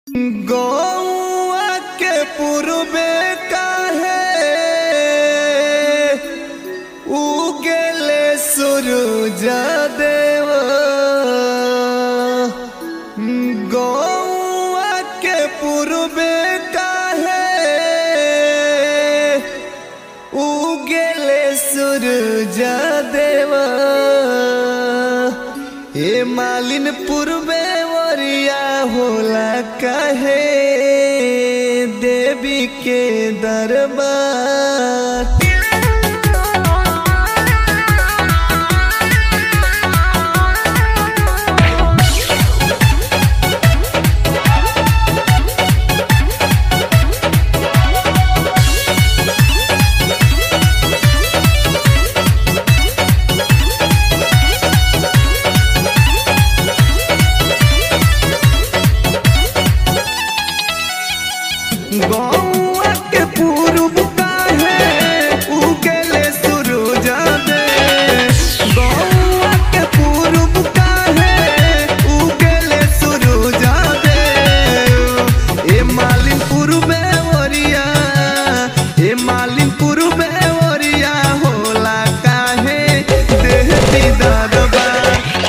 गौआ के पूर्वे काहे उगेले सूरज देव। गौआ के पूर्वे काहे उगेले सूरज देव। ए मालिन पूर्वे वरिया होला कहे देवी के दरबार। गौआ के पूर्व काहे उगेले सूरज देव। गौआ के पूर्व काहे उगेले सूरज देव। ए मालिन पूर्वे ओरिया, ए मालिन पूर्वे ओरिया होला काहे देवी दरबार।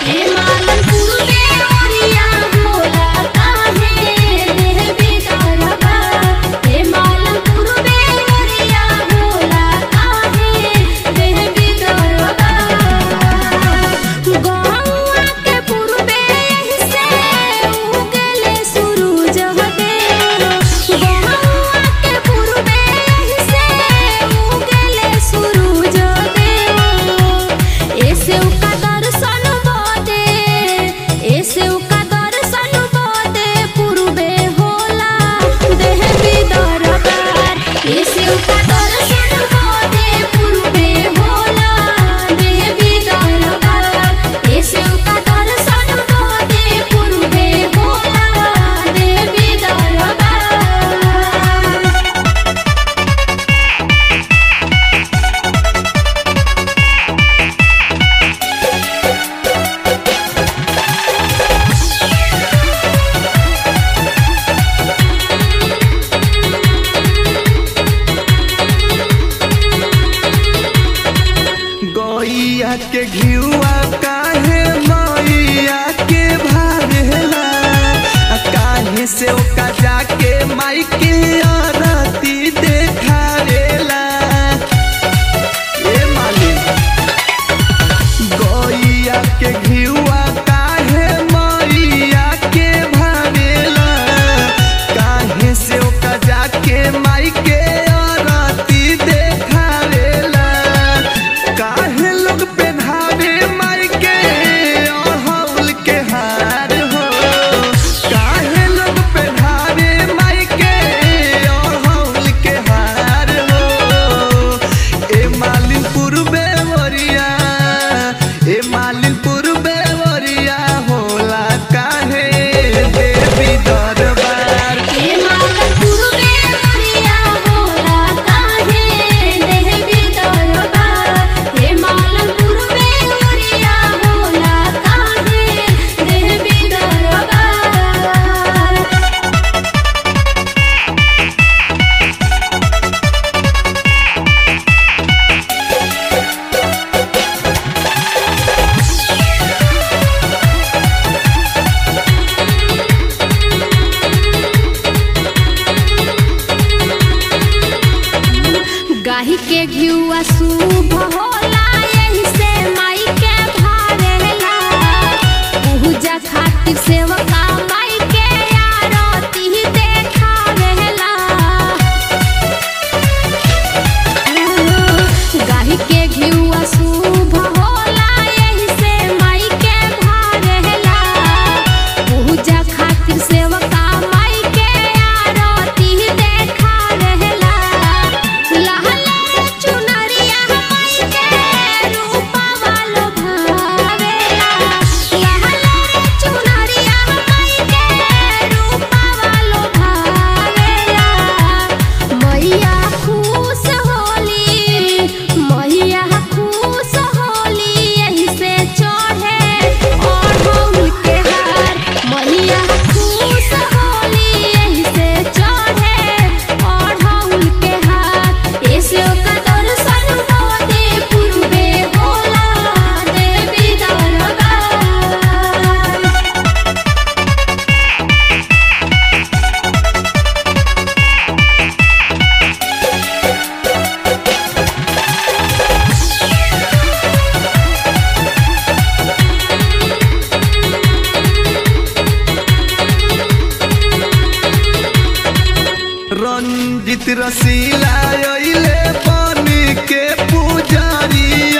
गौया के घिउआ काहे मैया के भारेला। काहे से ओका जाके माई के आरती देखारेला। ए मालिन गौया के घिउआ काहे मैया के भारेला। काहे से ओका जाके माई के आरती देखारेला। काहे लोग पहनावे माई के अड़हुल के हार हो। काहे लोग पहनावे माई के सुजीत रसीला अइले बन के पुजारिया